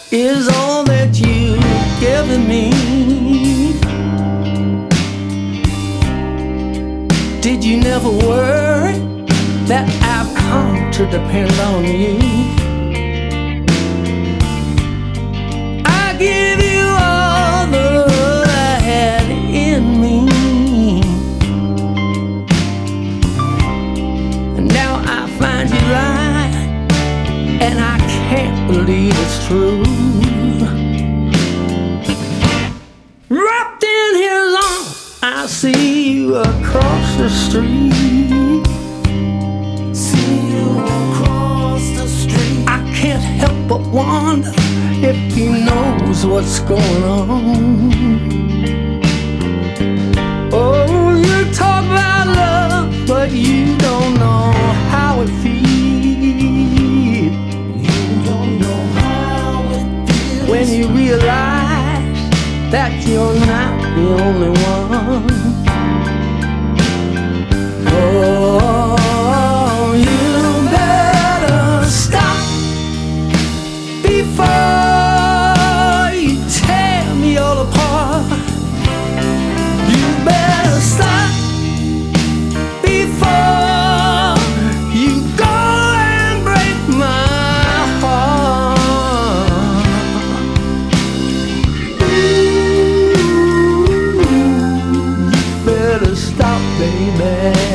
is all that you've given me. Did you never worry that I've come to depend on you? I give you all the love I had in me, and now I find you lying, and I can't believe it's true. Wrapped in his arms, I see you across the street. See you across the street. I can't help but wonder if he knows what's going on. Oh, you talk about love, but you don't know how it feels. You don't know how it feels when you realize that you're not the only one. Oh, you better stop before you tear me all apart. You better stop before you go and break my heart. Ooh, you better stop, baby.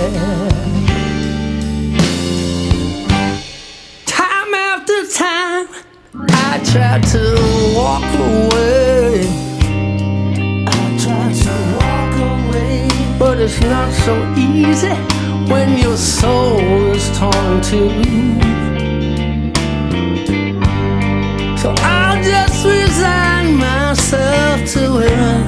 Time after time I tried to walk away. I tried to walk away, but it's not so easy when your soul is torn too. So I'll just resign myself to it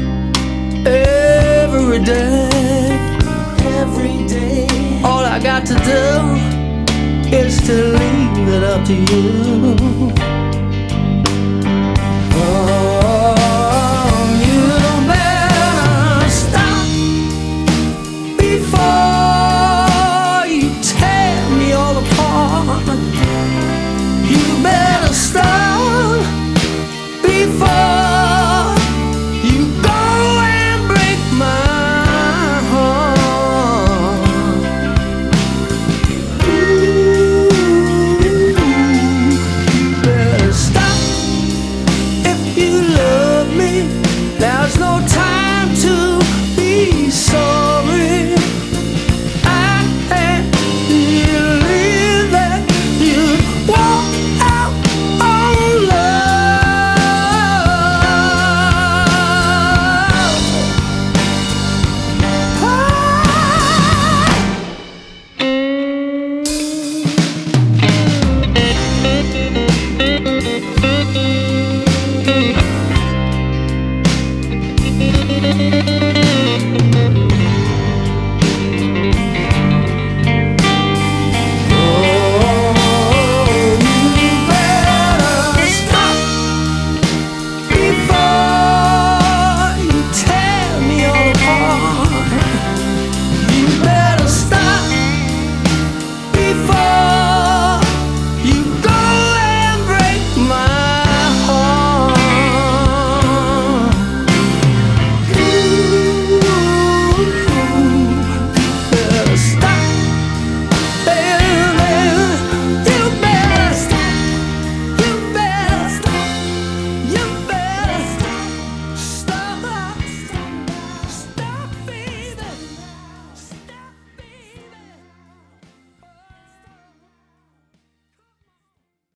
every day. Every day, all I got to do is to leave it up to you.